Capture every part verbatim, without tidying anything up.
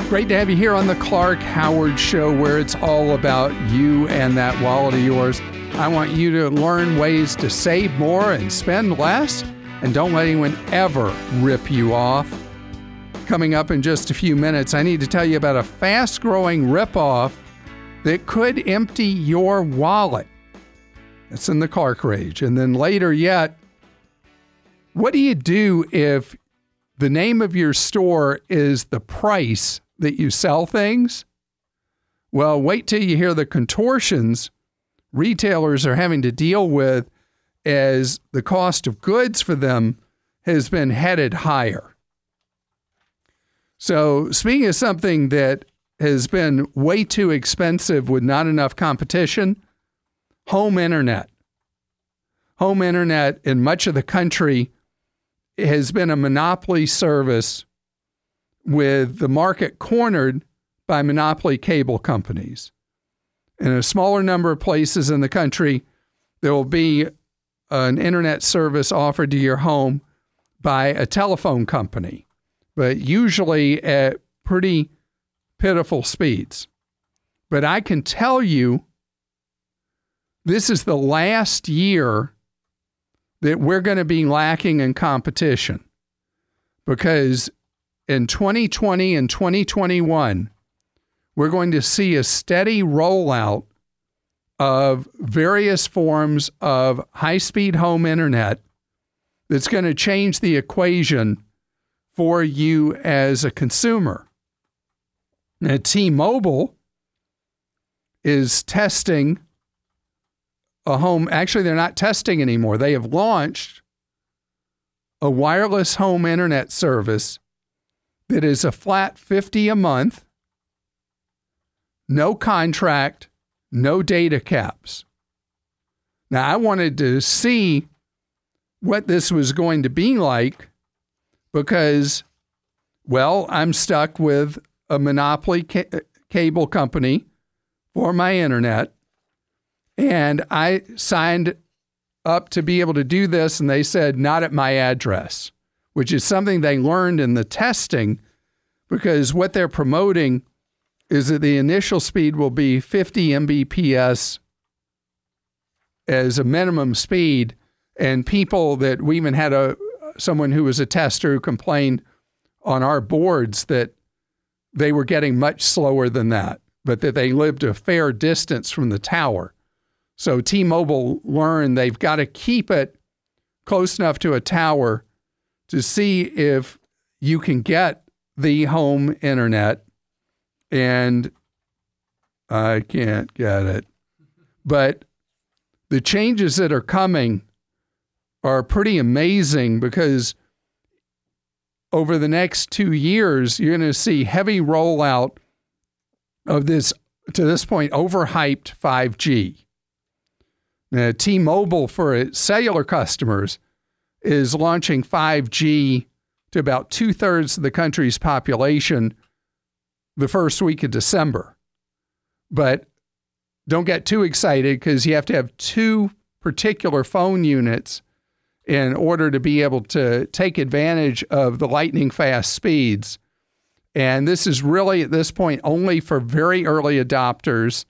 Great to have you here on the Clark Howard Show, where it's all about you and that wallet of yours. I want you to learn ways to save more and spend less, and don't let anyone ever rip you off. Coming up in just a few minutes, I need to tell you about a fast-growing ripoff that could empty your wallet. It's in the Clark Rage. And then later yet, what do you do if the name of your store is the price that you sell things? Well, wait till you hear the contortions retailers are having to deal with as the cost of goods for them has been headed higher. So speaking of something that has been way too expensive with not enough competition, home internet. Home internet in much of the country has been a monopoly service with the market cornered by monopoly cable companies. In a smaller number of places in the country, there will be an internet service offered to your home by a telephone company, but usually at pretty pitiful speeds. But I can tell you, this is the last year that we're going to be lacking in competition, because in twenty twenty and twenty twenty-one, we're going to see a steady rollout of various forms of high-speed home internet that's going to change the equation for you as a consumer. Now, T-Mobile is testing a home. Actually, they're not testing anymore. They have launched a wireless home internet service that is a flat fifty dollars a month, no contract, no data caps. Now, I wanted to see what this was going to be like because, well, I'm stuck with a monopoly ca- cable company for my internet, and I signed up to be able to do this, and they said, not at my address, which is something they learned in the testing, because what they're promoting is that the initial speed will be fifty megabits per second as a minimum speed. And people that we even had a someone who was a tester who complained on our boards that they were getting much slower than that, but that they lived a fair distance from the tower. So T-Mobile learned they've got to keep it close enough to a tower to see if you can get the home internet. And I can't get it. But the changes that are coming are pretty amazing, because over the next two years, you're going to see heavy rollout of this, to this point, overhyped five G. Now, T-Mobile, for its cellular customers, is launching five G to about two-thirds of the country's population the first week of December. But don't get too excited, because you have to have two particular phone units in order to be able to take advantage of the lightning fast speeds. And this is really, at this point, only for very early adopters,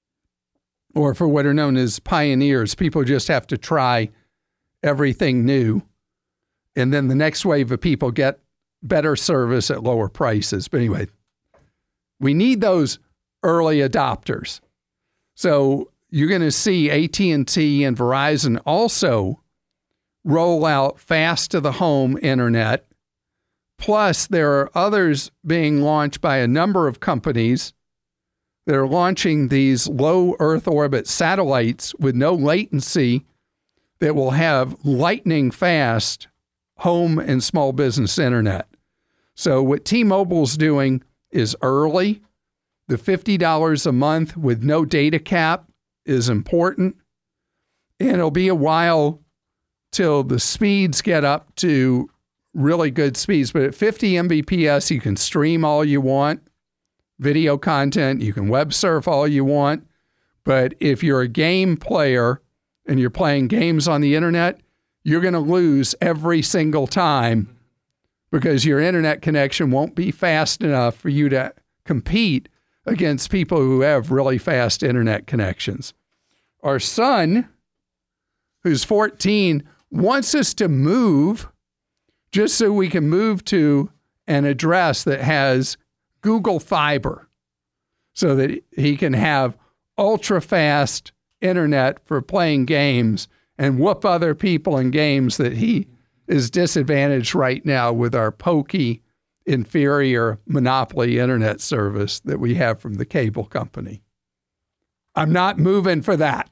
or for what are known as pioneers. People just have to try everything new. And then the next wave of people get better service at lower prices. But anyway, we need those early adopters. So you're going to see A T and T and Verizon also roll out fast to the home internet. Plus, there are others being launched by a number of companies that are launching these low Earth orbit satellites with no latency that will have lightning fast home and small business internet. So what T-Mobile's doing is early. The fifty dollars a month with no data cap is important. And it'll be a while till the speeds get up to really good speeds. But at fifty megabits per second, you can stream all you want, video content, you can web surf all you want. But if you're a game player and you're playing games on the internet, you're going to lose every single time, because your internet connection won't be fast enough for you to compete against people who have really fast internet connections. Our son, who's fourteen, wants us to move just so we can move to an address that has Google Fiber so that he can have ultra-fast internet for playing games and whoop other people in games that he is disadvantaged right now with our pokey, inferior monopoly internet service that we have from the cable company. I'm not moving for that.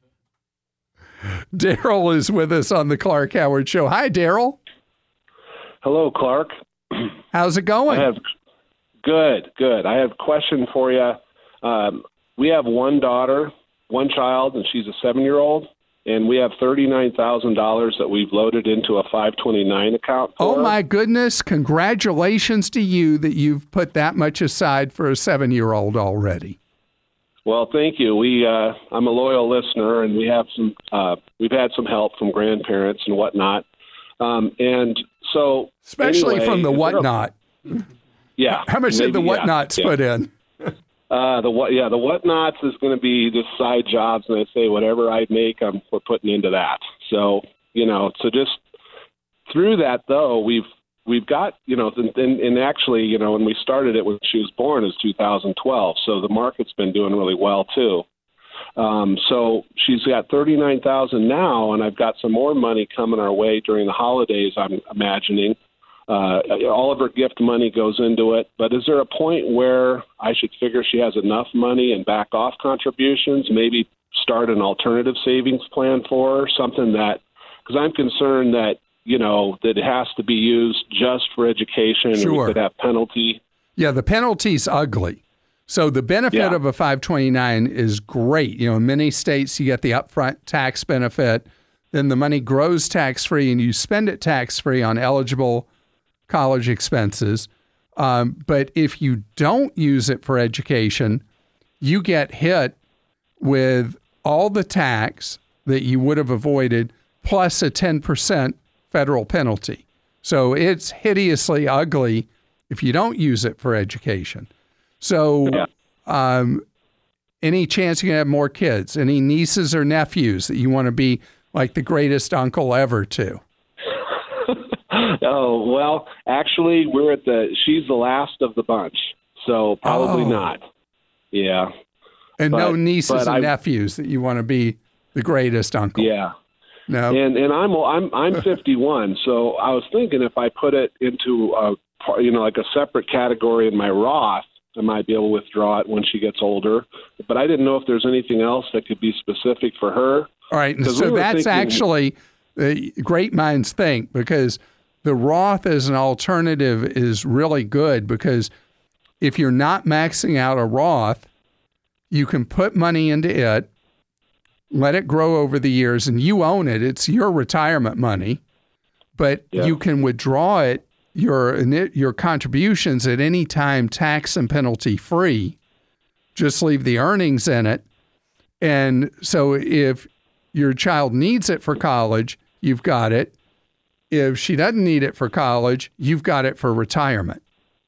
Daryl is with us on the Clark Howard Show. Hi, Daryl. Hello, Clark. How's it going? I have, good, good. I have a question for you. Um, we have one daughter, one child, and she's a seven-year-old, and we have thirty-nine thousand dollars that we've loaded into a five twenty-nine account for Oh, her. my goodness. Congratulations to you that you've put that much aside for a seven-year-old already. Well, thank you. We, uh, I'm a loyal listener, and we have some. Uh, we've had some help from grandparents and whatnot, um, and so especially anyway, from the is there a- whatnot. Yeah. How much did the maybe, whatnots yeah, put yeah. in? Uh, the what? Yeah, the whatnots is going to be just side jobs, and I say whatever I make, I'm we're putting into that. So you know, so just through that though, we've we've got you know, and, and actually you know, when we started it when she was born is two thousand twelve, so the market's been doing really well too. Um, so she's got thirty-nine thousand now, and I've got some more money coming our way during the holidays, I'm imagining. Uh, all of her gift money goes into it, but is there a point where I should figure she has enough money and back off contributions, maybe start an alternative savings plan for her, something that, because I'm concerned that, you know, that it has to be used just for education Sure. and we could have penalty. Yeah, the penalty's ugly. So the benefit Yeah. of a five twenty-nine is great. You know, in many states, you get the upfront tax benefit. Then the money grows tax-free and you spend it tax-free on eligible college expenses. Um, but if you don't use it for education, you get hit with all the tax that you would have avoided plus a ten percent federal penalty. So it's hideously ugly if you don't use it for education. So Yeah. um, any chance you can have more kids, any nieces or nephews that you want to be like the greatest uncle ever to? Oh, well, actually, we're at the, she's the last of the bunch, so probably Oh. not. Yeah. And no But- nieces but and I- nephews that you want to be the greatest uncle. Yeah. No. And and I'm I'm I'm fifty-one, so I was thinking if I put it into a par- you know like a separate category in my Roth, I might be able to withdraw it when she gets older. But I didn't know if there's anything else that could be specific for her. All right. And 'Cause so we were that's thinking- actually uh, great minds think, because the Roth as an alternative is really good, because if you're not maxing out a Roth, you can put money into it, let it grow over the years, and you own it. It's your retirement money, but Yeah. you can withdraw it, your your contributions at any time, tax and penalty free. Just leave the earnings in it. And so if your child needs it for college, you've got it. If she doesn't need it for college, you've got it for retirement.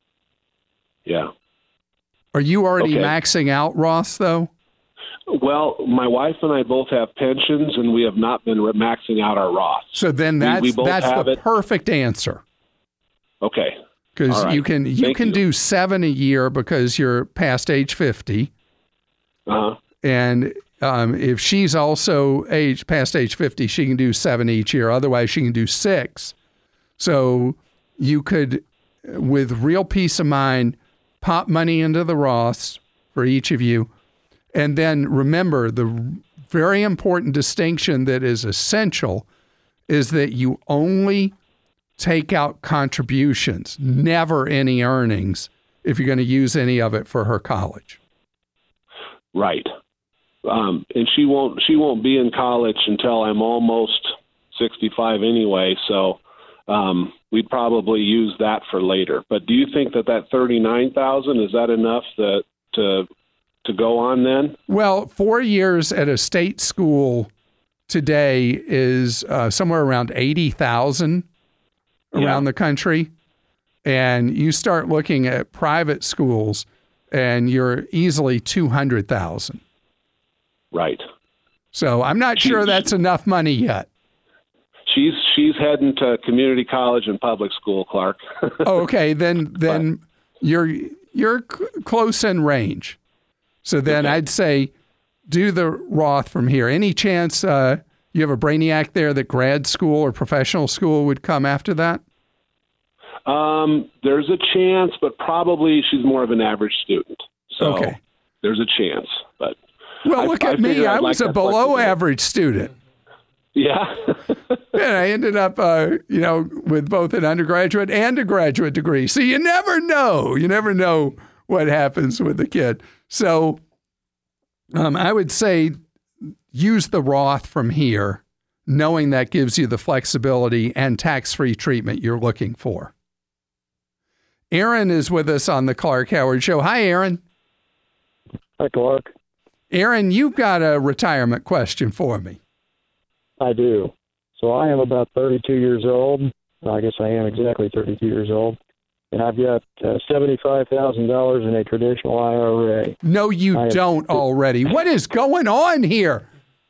Yeah. Are you already Okay. maxing out Roth, though? Well, my wife and I both have pensions, and we have not been re- maxing out our Roths. So then that's we both that's have the it. perfect answer, Okay. because All right. you can you Thank can you. do seven a year because you're past age fifty, Uh-huh. and um, if she's also age past age fifty, she can do seven each year. Otherwise, she can do six. So you could, with real peace of mind, pop money into the Roths for each of you. And then remember, the very important distinction that is essential is that you only take out contributions, never any earnings, if you're going to use any of it for her college. Right. Um, and she won't she won't be in college until I'm almost sixty-five anyway, so um, we'd probably use that for later. But do you think that that thirty-nine thousand, is that enough that, to to go on then? Well, four years at a state school today is uh, somewhere around eighty thousand around Yeah. the country. And you start looking at private schools, and you're easily two hundred thousand. Right. So I'm not sure that's enough money yet. She's she's heading to community college and public school, Clark. Oh, okay, then then you're you're c- close in range. So then okay. I'd say do the Roth from here. Any chance uh, you have a brainiac there that grad school or professional school would come after that? Um, there's a chance, but probably she's more of an average student. So okay. There's a chance, but well, look I, at I me. I was like a below average student. Yeah. And I ended up, uh, you know, with both an undergraduate and a graduate degree. So you never know. You never know what happens with the kid. So um, I would say use the Roth from here, knowing that gives you the flexibility and tax-free treatment you're looking for. Aaron is with us on the Clark Howard Show. Hi, Aaron. Hi, Clark. Aaron, you've got a retirement question for me. I do. So I am about thirty-two years old. I guess I am exactly thirty-two years old. And I've got uh, seventy-five thousand dollars in a traditional I R A. No, you I don't have... already. What is going on here?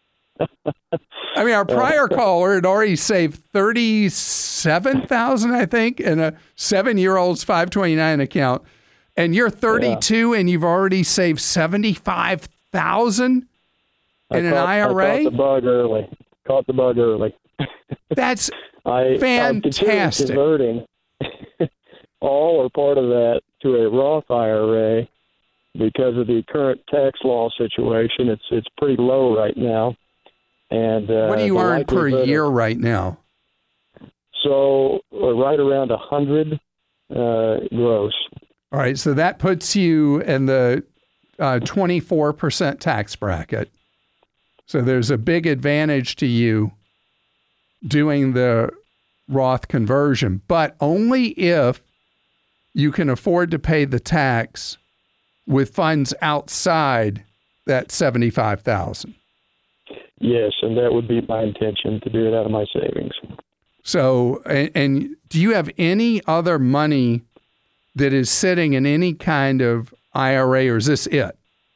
I mean, our prior caller had already saved thirty-seven thousand dollars, I think, in a seven-year-old's five twenty-nine account. And you're thirty-two yeah. and you've already saved seventy-five thousand dollars in I caught, an I R A? I caught the bug early. Caught the bug early. That's I, fantastic. I'm converting all or part of that to a Roth I R A because of the current tax law situation. It's it's pretty low right now. And uh, what do you earn per year of, right now? So uh, right around a hundred uh, gross. All right, so that puts you in the uh, twenty-four percent tax bracket. So there's a big advantage to you doing the Roth conversion, but only if you can afford to pay the tax with funds outside that seventy-five thousand dollars. Yes, and that would be my intention, to do it out of my savings. So, and, and do you have any other money that is sitting in any kind of I R A, or is this it?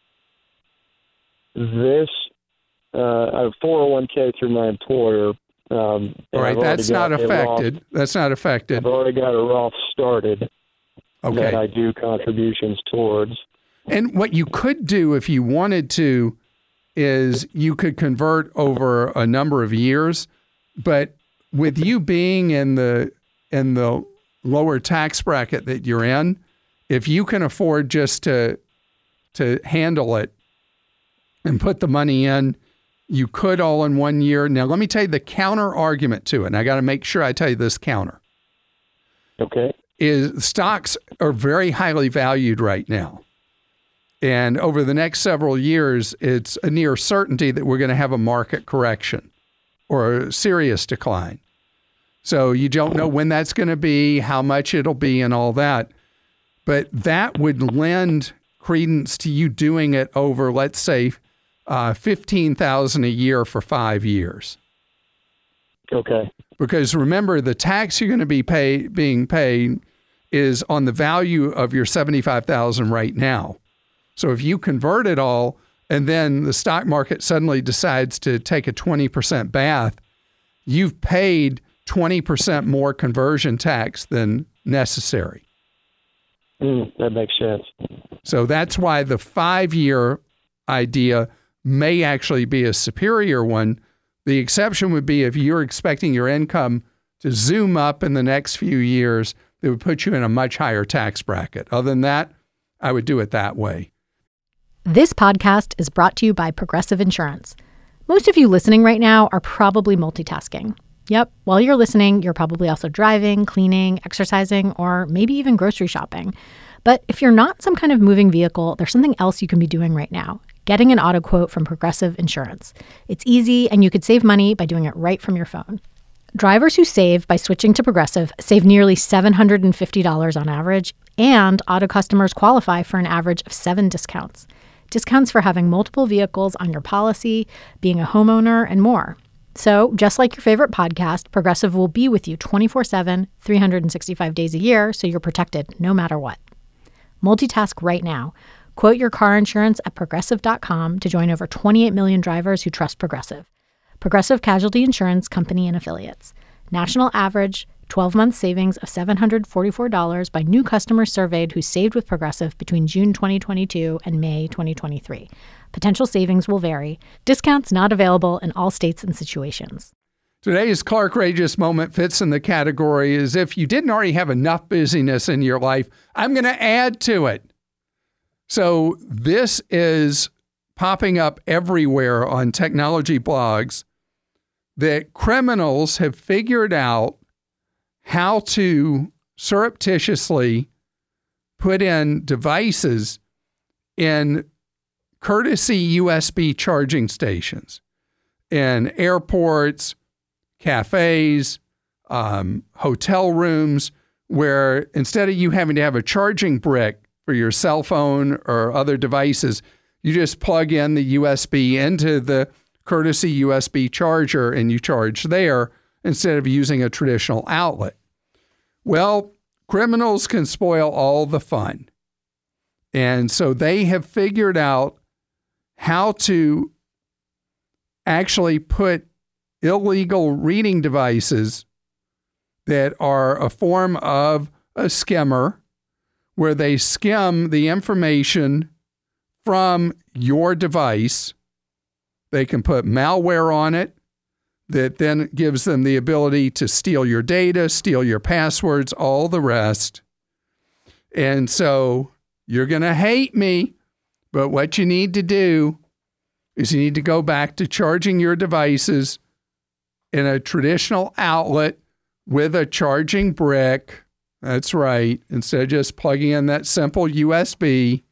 This, uh, I have four oh one k through my employer. Um, All right, that's not affected. Roth, that's not affected. I've already got a Roth started okay. that I do contributions towards. And what you could do if you wanted to is you could convert over a number of years, but with you being in the in the lower tax bracket that you're in, if you can afford just to to handle it and put the money in, you could all in one year. Now, let me tell you the counter argument to it, and I got to make sure I tell you this counter. Okay. Is stocks are very highly valued right now. And over the next several years, it's a near certainty that we're going to have a market correction or a serious decline. So you don't know when that's going to be, how much it'll be, and all that. But that would lend credence to you doing it over, let's say, uh, fifteen thousand dollars a year for five years. Okay. Because remember, the tax you're going to be pay, being paid is on the value of your seventy-five thousand dollars right now. So if you convert it all and then the stock market suddenly decides to take a twenty percent bath, you've paid twenty percent more conversion tax than necessary. Mm, that makes sense. So that's why the five-year idea may actually be a superior one. The exception would be if you're expecting your income to zoom up in the next few years, that would put you in a much higher tax bracket. Other than that, I would do it that way. This podcast is brought to you by Progressive Insurance. Most of you listening right now are probably multitasking. Yep, while you're listening, you're probably also driving, cleaning, exercising, or maybe even grocery shopping. But if you're not some kind of moving vehicle, there's something else you can be doing right now. Getting an auto quote from Progressive Insurance. It's easy, and you could save money by doing it right from your phone. Drivers who save by switching to Progressive save nearly seven hundred fifty dollars on average, and auto customers qualify for an average of seven discounts. Discounts for having multiple vehicles on your policy, being a homeowner, and more. So, just like your favorite podcast, Progressive will be with you twenty-four seven, three hundred sixty-five days a year, so you're protected no matter what. Multitask right now. Quote your car insurance at Progressive dot com to join over twenty-eight million drivers who trust Progressive. Progressive Casualty Insurance Company and Affiliates. National average twelve-month savings of seven hundred forty-four dollars by new customers surveyed who saved with Progressive between June twenty twenty-two and May twenty twenty-three. Potential savings will vary. Discounts not available in all states and situations. Today's Clarkrageous moment fits in the category as if you didn't already have enough busyness in your life, I'm going to add to it. So this is popping up everywhere on technology blogs that criminals have figured out how to surreptitiously put in devices in courtesy U S B charging stations in airports, cafes, um, hotel rooms, where instead of you having to have a charging brick for your cell phone or other devices, you just plug in the U S B into the courtesy U S B charger and you charge there instead of using a traditional outlet. Well, criminals can spoil all the fun. And so they have figured out how to actually put illegal reading devices that are a form of a skimmer, where they skim the information from your device. They can put malware on it that then gives them the ability to steal your data, steal your passwords, all the rest. And so you're going to hate me, but what you need to do is you need to go back to charging your devices in a traditional outlet with a charging brick. That's right. Instead of just plugging in that simple U S B.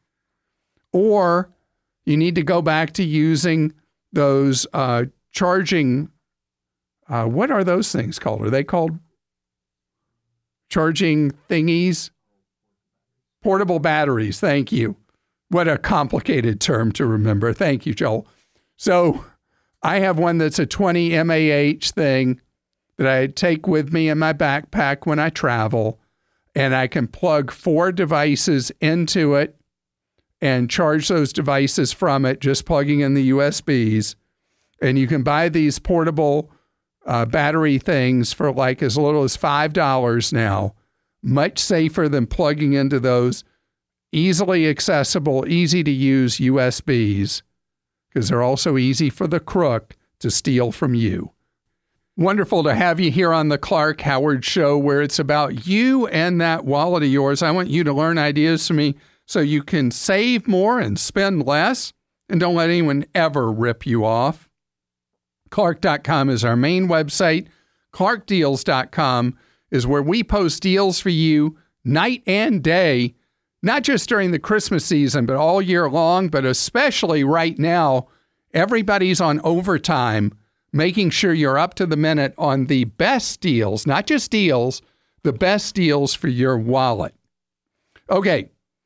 Or you need to go back to using those uh, charging, uh, what are those things called? Are they called charging thingies? Portable batteries. Thank you. What a complicated term to remember. Thank you, Joel. So I have one that's a twenty milliamp hour thing that I take with me in my backpack when I travel, and I can plug four devices into it and charge those devices from it, just plugging in the U S Bs. And you can buy these portable uh, battery things for like as little as five dollars now. Much safer than plugging into those easily accessible, easy to use U S Bs, because they're also easy for the crook to steal from you. Wonderful to have you here on the Clark Howard Show, where it's about you and that wallet of yours. I want you to learn ideas from me so you can save more and spend less, and don't let anyone ever rip you off. Clark dot com is our main website. Clark Deals dot com is where we post deals for you night and day, not just during the Christmas season, but all year long, but especially right now. Everybody's on overtime, making sure you're up to the minute on the best deals, not just deals, the best deals for your wallet. Okay.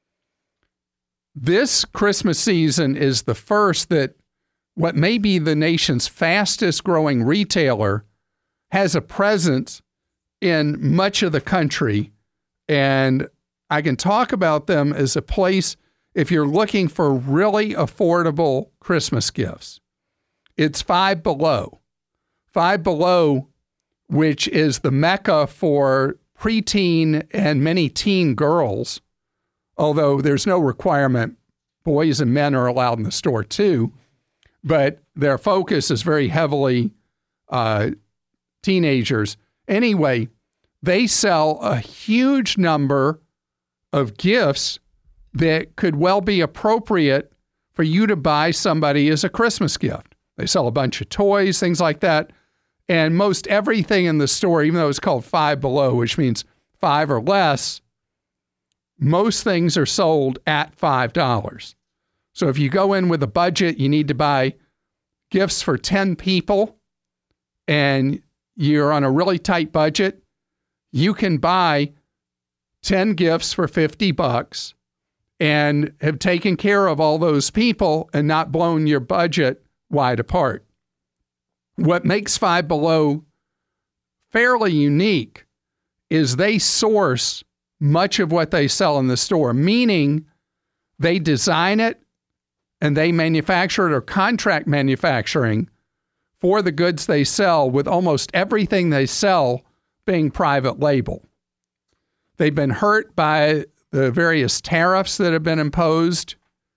This Christmas season is the first that what may be the nation's fastest growing retailer has a presence in much of the country. And I can talk about them as a place if you're looking for really affordable Christmas gifts. It's Five Below. Five Below, which is the mecca for preteen and many teen girls, although there's no requirement. Boys and men are allowed in the store too, but their focus is very heavily uh, teenagers. Anyway, they sell a huge number of gifts that could well be appropriate for you to buy somebody as a Christmas gift. They sell a bunch of toys, things like that. And most everything in the store, even though it's called Five Below, which means five or less, most things are sold at five dollars. So if you go in with a budget, you need to buy gifts for ten people, and you're on a really tight budget, you can buy ten gifts for fifty bucks and have taken care of all those people and not blown your budget wide apart. What makes Five Below fairly unique is they source much of what they sell in the store, meaning they design it and they manufacture it or contract manufacturing for the goods they sell, with almost everything they sell being private label. They've been hurt by the various tariffs that have been imposed.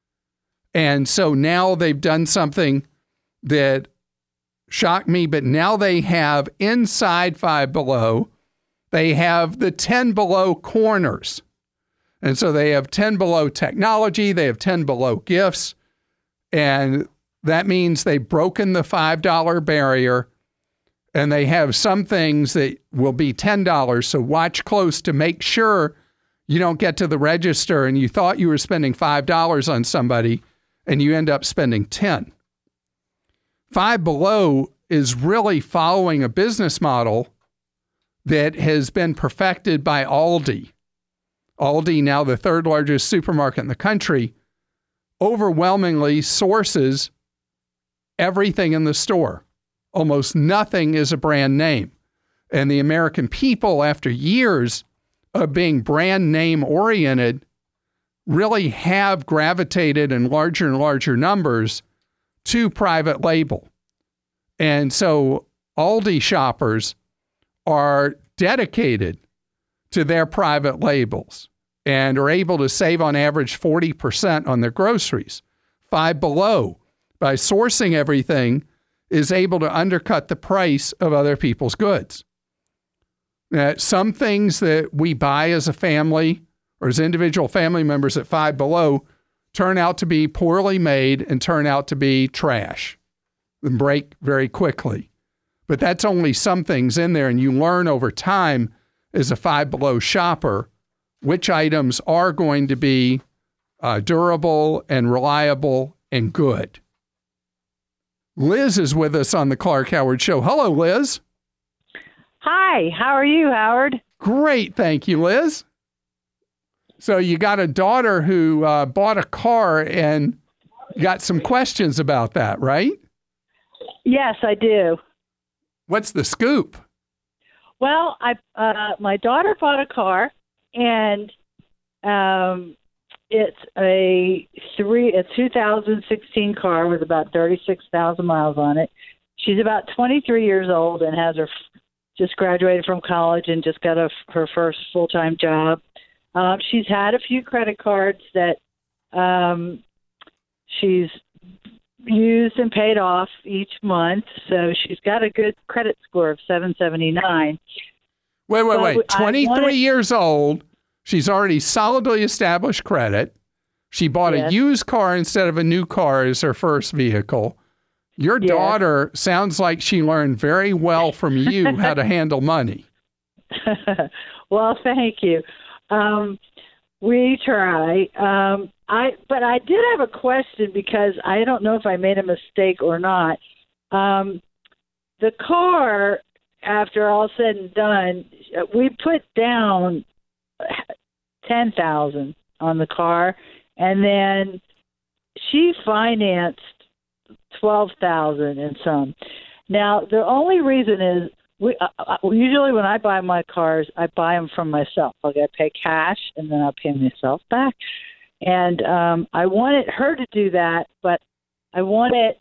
And so now they've done something that shocked me, but now they have inside Five Below, they have the ten Below corners. And so they have ten Below technology, they have ten Below gifts, and that means they've broken the five dollar barrier, and they have some things that will be ten dollars. So watch close to make sure you don't get to the register and you thought you were spending five dollars on somebody and you end up spending ten dollars. Five Below is really following a business model that has been perfected by Aldi. Aldi, now the third largest supermarket in the country, overwhelmingly sources everything in the store. Almost nothing is a brand name. And the American people, after years of being brand name oriented, really have gravitated in larger and larger numbers to private label. And so Aldi shoppers are dedicated to their private labels and are able to save on average forty percent on their groceries. Five Below, by sourcing everything, is able to undercut the price of other people's goods. Now, some things that we buy as a family or as individual family members at Five Below turn out to be poorly made and turn out to be trash and break very quickly. But that's only some things in there, and you learn over time as a Five Below shopper which items are going to be uh, durable and reliable and good. Liz is with us on the Clark Howard Show. Hello, Liz. Hi, how are you, Howard? Great, thank you, Liz. So you got a daughter who uh, bought a car and got some questions about that, right? Yes, I do. What's the scoop? Well, I uh, my daughter bought a car, and um, it's a three a two thousand sixteen car with about thirty-six thousand miles on it. She's about twenty-three years old and has her just graduated from college and just got a, her first full-time job. Um, she's had a few credit cards that um, she's used and paid off each month, so she's got a good credit score of seven seventy-nine. Wait, wait, but wait. twenty-three wanted, years old. She's already solidly established credit. She bought yes. a used car instead of a new car as her first vehicle. Your yes. daughter sounds like she learned very well from you how to handle money. Well, thank you. Um, we try. Um, I, but I did have a question because I don't know if I made a mistake or not. Um, the car, after all said and done, we put down ten thousand dollars on the car, and then she financed twelve thousand dollars and some. Now, the only reason is we uh, usually when I buy my cars, I buy them from myself. Like I pay cash, and then I'll pay myself back. And um, I wanted her to do that, but I wanted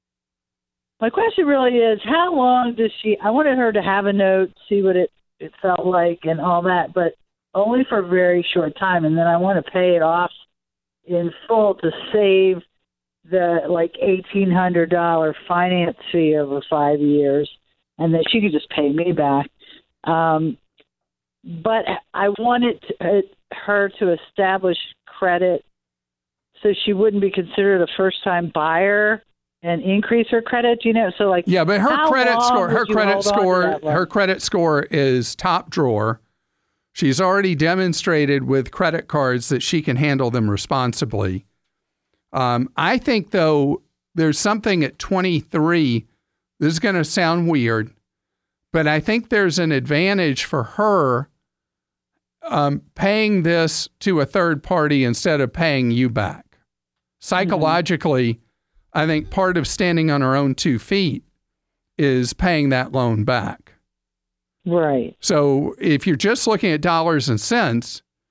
– my question really is, how long does she – I wanted her to have a note, see what it, it felt like and all that, but only for a very short time. And then I want to pay it off in full to save the, like, eighteen hundred dollars finance fee over five years, and then she could just pay me back. Um, but I wanted to, uh, her to establish credit so she wouldn't be considered a first-time buyer and increase her credit, you know? So like, yeah, but her credit score, her credit score, her credit score is top drawer. She's already demonstrated with credit cards that she can handle them responsibly. Um, I think, though, there's something at twenty-three. This is going to sound weird, but I think there's an advantage for her um, paying this to a third party instead of paying you back. Psychologically, mm-hmm. I think part of standing on her own two feet is paying that loan back. Right. So if you're just looking at dollars and cents,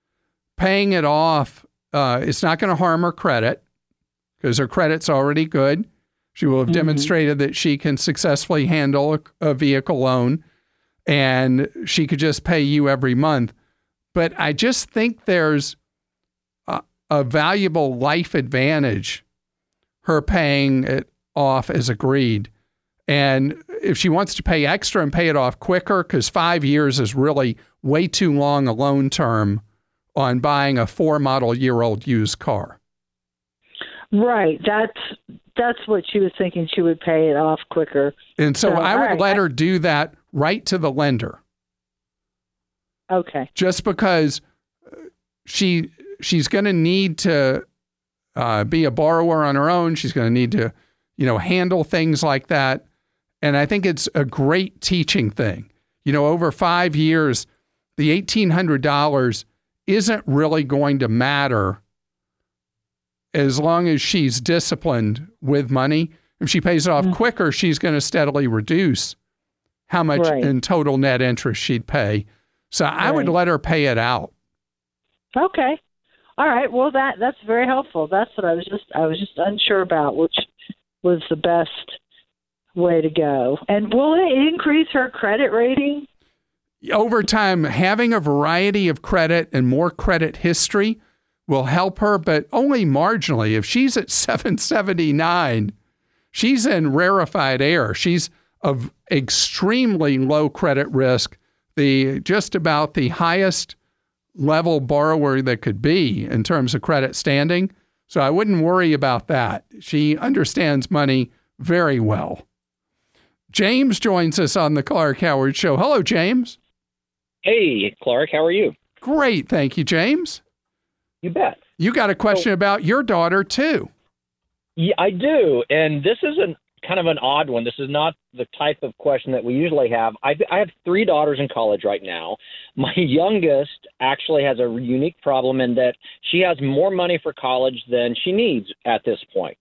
paying it off, uh, it's not going to harm her credit because her credit's already good. She will have mm-hmm. demonstrated that she can successfully handle a, a vehicle loan, and she could just pay you every month. But I just think there's a, a valuable life advantage, her paying it off as agreed. And if she wants to pay extra and pay it off quicker, because five years is really way too long a loan term on buying a four model year old used car. Right. That's that's what she was thinking. She would pay it off quicker. And so, so I would right. let her do that right to the lender. Okay. Just because she she's going to need to uh, be a borrower on her own. She's going to need to, you know, handle things like that. And I think it's a great teaching thing. You know, over five years, the eighteen hundred dollars isn't really going to matter as long as she's disciplined with money. If she pays it off mm-hmm. quicker, she's going to steadily reduce how much right. in total net interest she'd pay. So right. I would let her pay it out. Okay. All right. Well, that that's very helpful. That's what I was just I was just unsure about, which was the best way to go. And will it increase her credit rating? Over time, having a variety of credit and more credit history will help her, but only marginally. If she's at seven seventy-nine, she's in rarefied air. She's of extremely low credit risk, the just about the highest level borrower that could be in terms of credit standing. So I wouldn't worry about that. She understands money very well. James joins us on the Clark Howard Show. Hello, James. Hey, Clark. How are you? Great. Thank you, James. You bet. You got a question so, about your daughter, too. Yeah, I do. And this is an, kind of an odd one. This is not the type of question that we usually have. I, I have three daughters in college right now. My youngest actually has a unique problem in that she has more money for college than she needs at this point.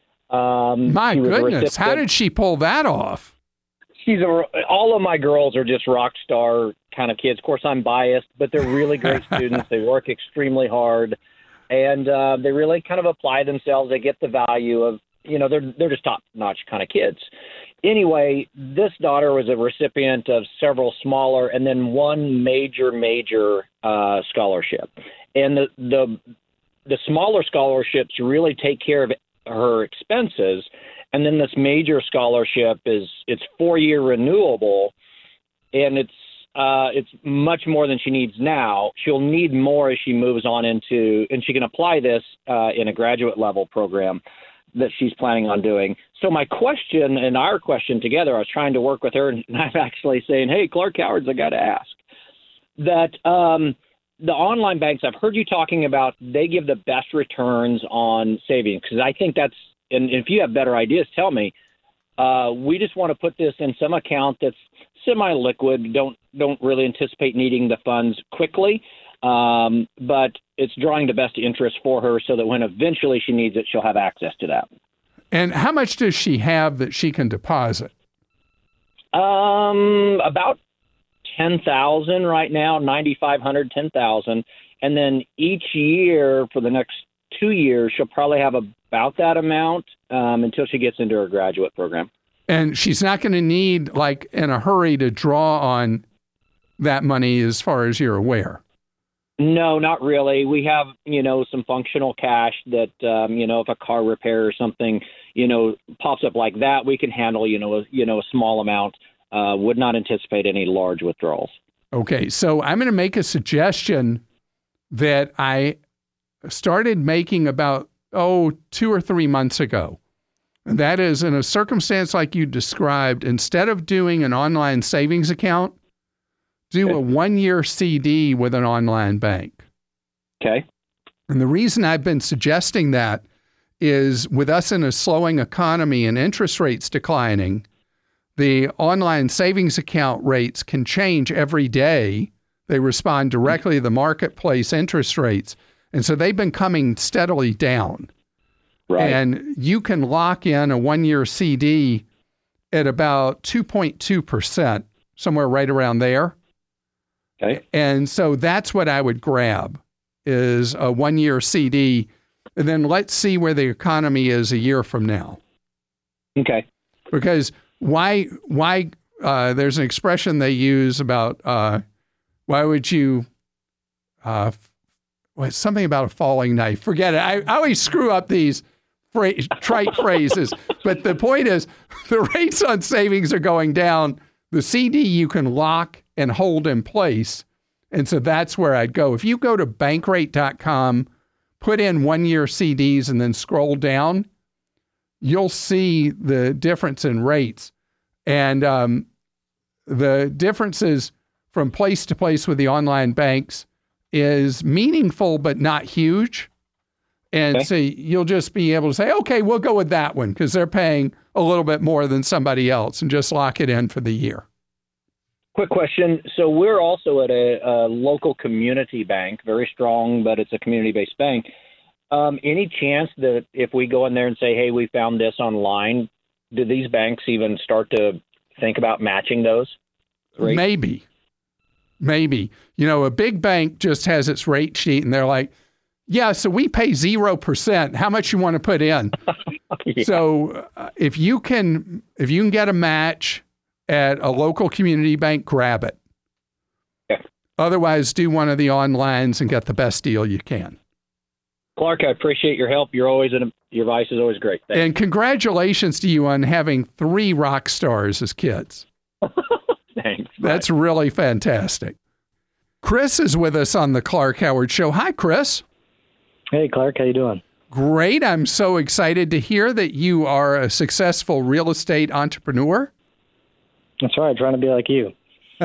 Um, My goodness. How did she pull that off? She's a, all of my girls are just rock star kind of kids. Of course, I'm biased, but they're really great students. They work extremely hard, and uh, they really kind of apply themselves. They get the value of, you know, they're they're just top-notch kind of kids. Anyway, this daughter was a recipient of several smaller and then one major, major uh, scholarship. And the, the the smaller scholarships really take care of her expenses. And then this major scholarship is it's four-year renewable, and it's uh, it's much more than she needs now. She'll need more as she moves on into, and she can apply this uh, in a graduate level program that she's planning on doing. So my question and our question together, I was trying to work with her, and I'm actually saying, hey, Clark Howard's, I got to ask that um, the online banks, I've heard you talking about, they give the best returns on savings, because I think that's, and if you have better ideas, tell me. Uh, we just want to put this in some account that's semi-liquid. Don't don't really anticipate needing the funds quickly, um, but it's drawing the best interest for her so that when eventually she needs it, she'll have access to that. And how much does she have that she can deposit? Um, about ten thousand right now, ninety-five hundred, ten thousand, and then each year for the next two years, she'll probably have about that amount um, until she gets into her graduate program. And she's not going to need, like, in a hurry to draw on that money as far as you're aware. No, not really. We have, you know, some functional cash that, um, you know, if a car repair or something, you know, pops up like that, we can handle, you know, a, you know, a small amount. Uh, would not anticipate any large withdrawals. Okay, so I'm going to make a suggestion that I started making about, oh, two or three months ago. And that is, in a circumstance like you described, instead of doing an online savings account, do okay. a one-year C D with an online bank. Okay. And the reason I've been suggesting that is with us in a slowing economy and interest rates declining, the online savings account rates can change every day. They respond directly to the marketplace interest rates. And so they've been coming steadily down. Right. And you can lock in a one-year C D at about two point two percent, somewhere right around there. Okay. And so that's what I would grab. is a one-year C D, and then let's see where the economy is a year from now. Okay. Because why, why, uh, there's an expression they use about, uh, why would you, uh, well, something about a falling knife. Forget it. I, I always screw up these fra- trite phrases. But the point is, the rates on savings are going down. The C D you can lock and hold in place. And so that's where I'd go. If you go to bankrate dot com, put in one-year C Ds, and then scroll down, you'll see the difference in rates. And um, the differences from place to place with the online banks is meaningful, but not huge. And okay. so you'll just be able to say, okay, we'll go with that one because they're paying a little bit more than somebody else, and just lock it in for the year. Quick question. So we're also at a, a local community bank, very strong, but it's a community-based bank. Um, any chance that if we go in there and say, hey, we found this online, do these banks even start to think about matching those rates? Maybe. Maybe. You know, a big bank just has its rate sheet, and they're like, yeah, so we pay zero percent. How much you want to put in? yeah. So uh, if you can, if you can get a match at a local community bank, grab it. Yeah. Otherwise, do one of the onlines and get the best deal you can. Clark, I appreciate your help. You're always in a, your advice is always great. Thanks. And congratulations to you on having three rock stars as kids. Thanks. That's Bye. Really fantastic. Chris is with us on the Clark Howard Show. Hi, Chris. Hey, Clark. How you doing? Great. I'm so excited to hear that you are a successful real estate entrepreneur. That's right. Trying to be like you.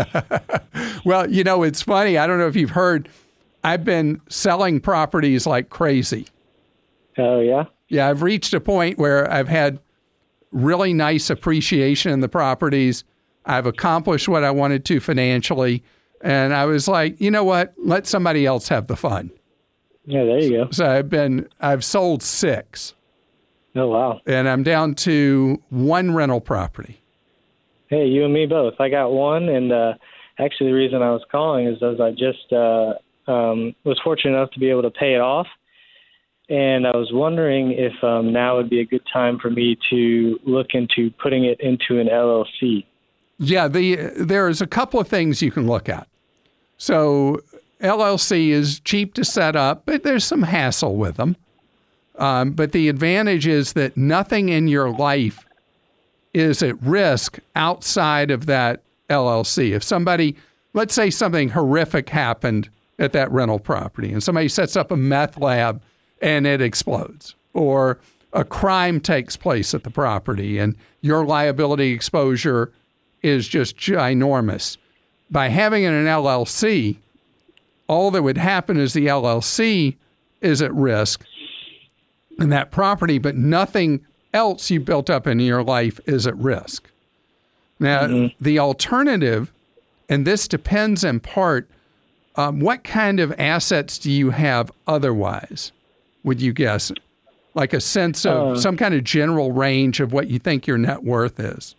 Well, you know, it's funny. I don't know if you've heard, I've been selling properties like crazy. Oh, yeah? Yeah, I've reached a point where I've had really nice appreciation in the properties. I've accomplished what I wanted to financially. And I was like, you know what? Let somebody else have the fun. Yeah, there you go. So I've been, I've sold six. Oh, wow. And I'm down to one rental property. Hey, you and me both. I got one. And uh, actually the reason I was calling is as I just uh, um, was fortunate enough to be able to pay it off. And I was wondering if um, now would be a good time for me to look into putting it into an L L C. Yeah, the there's a couple of things you can look at. So L L C is cheap to set up, but there's some hassle with them. Um, but the advantage is that nothing in your life is at risk outside of that L L C. If somebody, let's say something horrific happened at that rental property and somebody sets up a meth lab and it explodes, or a crime takes place at the property and your liability exposure is just ginormous. By having it in an L L C, all that would happen is the L L C is at risk in that property, but nothing else you built up in your life is at risk. Now, mm-hmm. the alternative, and this depends in part, um, what kind of assets do you have otherwise, would you guess? Like a sense of uh, some kind of general range of what you think your net worth is?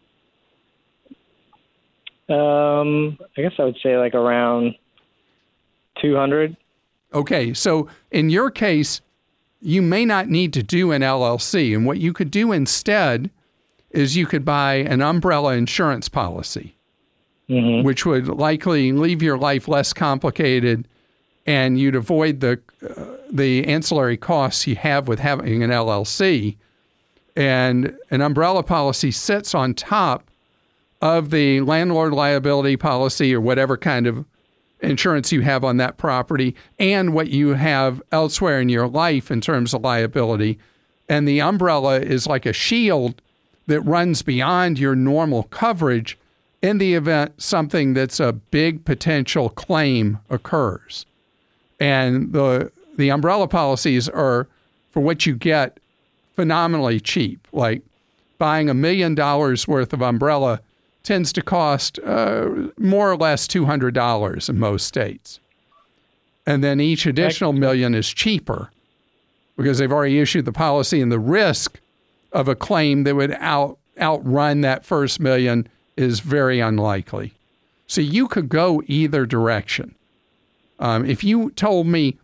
Um, I guess I would say like around two hundred. Okay, so in your case, you may not need to do an L L C. And what you could do instead is you could buy an umbrella insurance policy, mm-hmm. which would likely leave your life less complicated, and you'd avoid the uh, the ancillary costs you have with having an L L C. And an umbrella policy sits on top of the landlord liability policy or whatever kind of insurance you have on that property and what you have elsewhere in your life in terms of liability. And the umbrella is like a shield that runs beyond your normal coverage in the event something that's a big potential claim occurs. And the the umbrella policies are, for what you get, phenomenally cheap. Like buying a million dollars worth of umbrella tends to cost uh, more or less two hundred dollars in most states. And then each additional million is cheaper because they've already issued the policy, and the risk of a claim that would out outrun that first million is very unlikely. So you could go either direction. Um, if you told me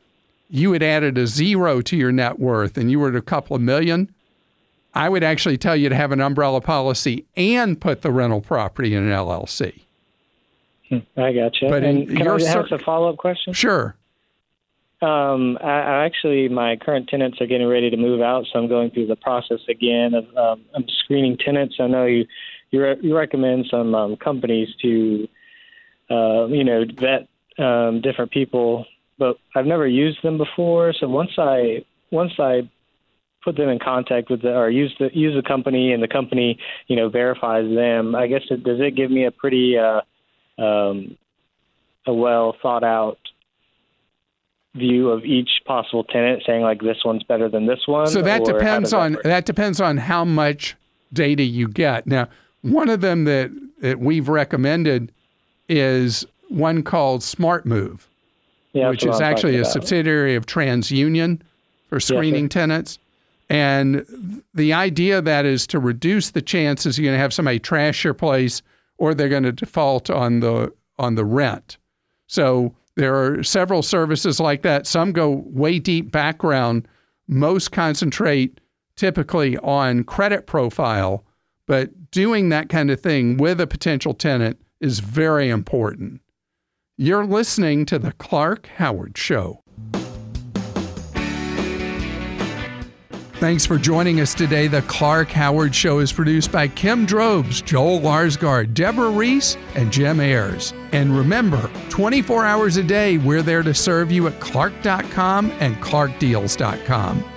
you had added a zero to your net worth and you were at a couple of million, I would actually tell you to have an umbrella policy and put the rental property in an L L C. I gotcha. But and can I cir- ask a follow-up question? Sure. Um, I, I actually, my current tenants are getting ready to move out, so I'm going through the process again of um, I'm screening tenants. I know you you, re- you recommend some um, companies to, uh, you know, vet um, different people, but I've never used them before. So once I once I put them in contact with the, or use the use the company, and the company, you know, verifies them, I guess it, does it give me a pretty uh, um, a well thought out view of each possible tenant, saying like this one's better than this one? So that depends that on work? that depends on how much data you get. Now, one of them that, that we've recommended is one called SmartMove, yeah, which is actually a about. subsidiary of TransUnion for screening yes, tenants. And the idea of that is to reduce the chances you're going to have somebody trash your place or they're going to default on the on the rent. So there are several services like that. Some go way deep background. Most concentrate typically on credit profile, but doing that kind of thing with a potential tenant is very important. You're listening to The Clark Howard Show. Thanks for joining us today. The Clark Howard Show is produced by Kim Drobes, Joel Larsgaard, Deborah Reese, and Jim Ayers. And remember, twenty-four hours a day, we're there to serve you at clark dot com and clark deals dot com.